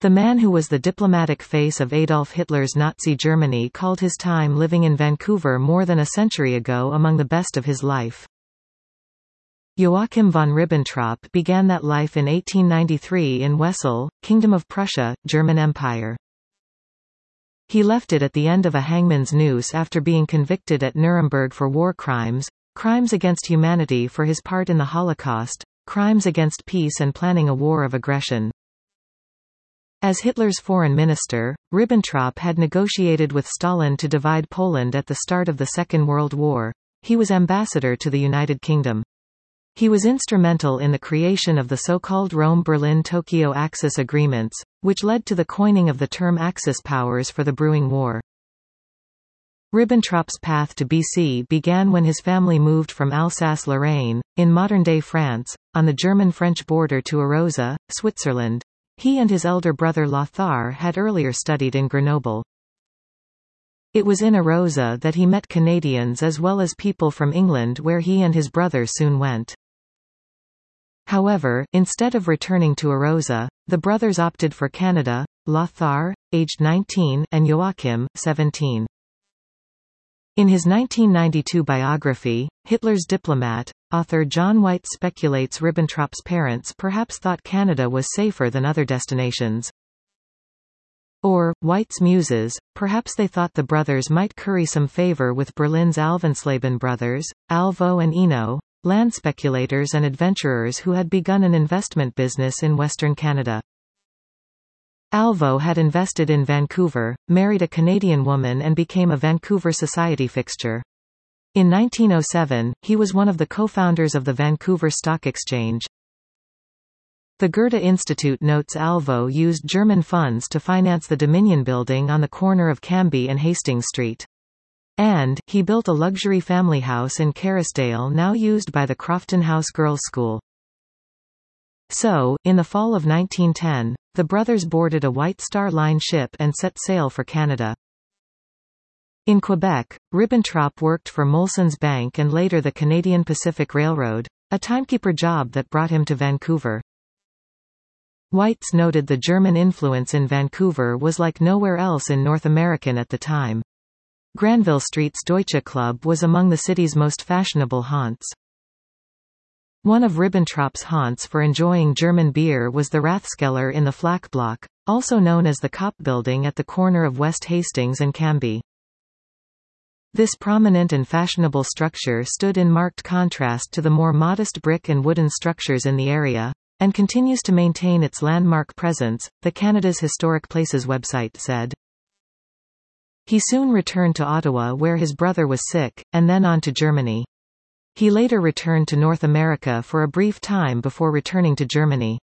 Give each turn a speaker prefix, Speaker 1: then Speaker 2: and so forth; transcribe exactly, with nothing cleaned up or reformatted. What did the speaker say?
Speaker 1: The man who was the diplomatic face of Adolf Hitler's Nazi Germany called his time living in Vancouver more than a century ago among the best of his life. Joachim von Ribbentrop began that life in eighteen ninety-three in Wesel, Kingdom of Prussia, German Empire. He left it at the end of a hangman's noose after being convicted at Nuremberg for war crimes, crimes against humanity for his part in the Holocaust, crimes against peace and planning a war of aggression. As Hitler's foreign minister, Ribbentrop had negotiated with Stalin to divide Poland at the start of the Second World War. He was ambassador to the United Kingdom. He was instrumental in the creation of the so-called Rome-Berlin-Tokyo Axis agreements, which led to the coining of the term Axis powers for the brewing war. Ribbentrop's path to B C began when his family moved from Alsace-Lorraine, in modern-day France, on the German-French border to Arosa, Switzerland. He and his elder brother Lothar had earlier studied in Grenoble. It was in Arosa that he met Canadians as well as people from England, where he and his brother soon went. However, instead of returning to Arosa, the brothers opted for Canada, Lothar, aged nineteen, and Joachim, seventeen. In his nineteen ninety-two biography, Hitler's Diplomat, author John White speculates Ribbentrop's parents perhaps thought Canada was safer than other destinations. Or, White's muses, perhaps they thought the brothers might curry some favor with Berlin's Alvensleben brothers, Alvo and Eno, land speculators and adventurers who had begun an investment business in Western Canada. Alvo had invested in Vancouver, married a Canadian woman and became a Vancouver society fixture. In nineteen oh seven, he was one of the co-founders of the Vancouver Stock Exchange. The Goethe Institute notes Alvo used German funds to finance the Dominion building on the corner of Cambie and Hastings Street. And, he built a luxury family house in Kerrisdale now used by the Crofton House Girls' School. So, in the fall of nineteen ten, the brothers boarded a White Star Line ship and set sail for Canada. In Quebec, Ribbentrop worked for Molson's Bank and later the Canadian Pacific Railroad, a timekeeper job that brought him to Vancouver. Whites noted the German influence in Vancouver was like nowhere else in North America at the time. Granville Street's Deutsche Club was among the city's most fashionable haunts. One of Ribbentrop's haunts for enjoying German beer was the Rathskeller in the Flak Block, also known as the Kopp Building at the corner of West Hastings and Cambie. This prominent and fashionable structure stood in marked contrast to the more modest brick and wooden structures in the area, and continues to maintain its landmark presence, the Canada's Historic Places website said. He soon returned to Ottawa where his brother was sick, and then on to Germany. He later returned to North America for a brief time before returning to Germany.